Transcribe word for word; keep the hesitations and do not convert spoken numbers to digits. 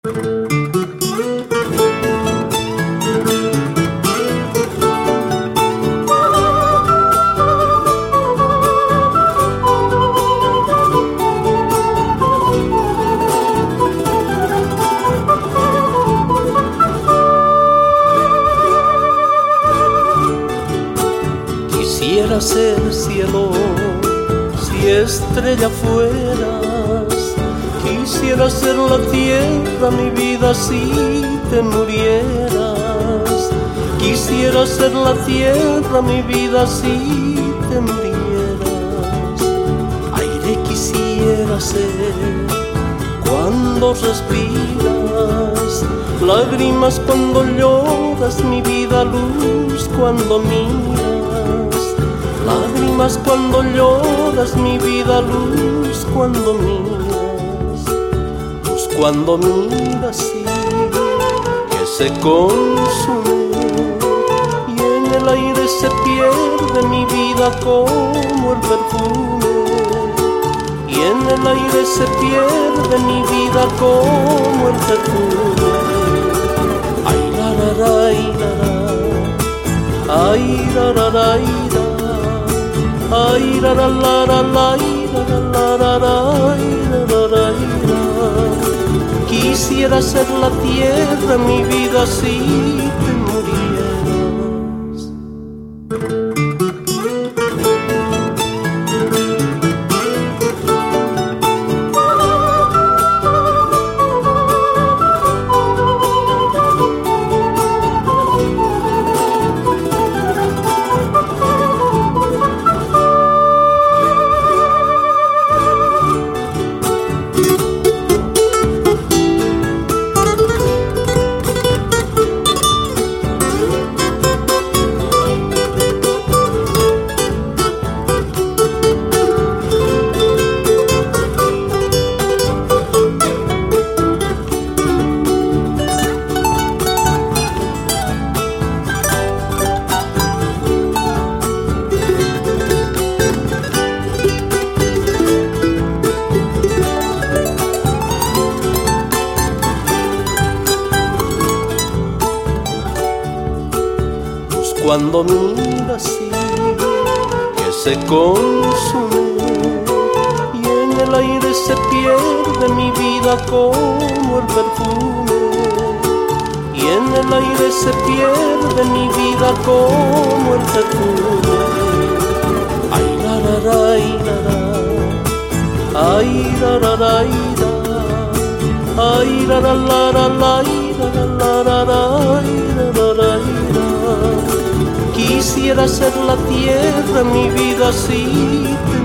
Quisiera ser cielo si estrella fueras, quisiera ser la tierra mi vida si te murieras, quisiera ser la tierra mi vida si te murieras, aire quisiera ser cuando respiras, lágrimas cuando lloras mi vida, luz cuando miras, lágrimas cuando lloras mi vida, luz cuando miras, luz cuando miras, sí, que se consume y en el aire se pierde mi vida como el perfume, y en el aire se pierde mi vida como el perfume. Ay, la, la, la, ay, la, la, la, ay, ay, la, la, la, la, la, la, la, la, la. Quisiera ser la tierra mi vida si te murieras. Cuando miras, sí, que se consume y en el aire se pierde mi vida como el perfume, y en el aire se pierde mi vida como el perfume. Ay, la, la, la, ay, la, la, la, ay, la, la, la, la, ay, la, la, la, la, la. Quisiera ser la tierra mi vida si te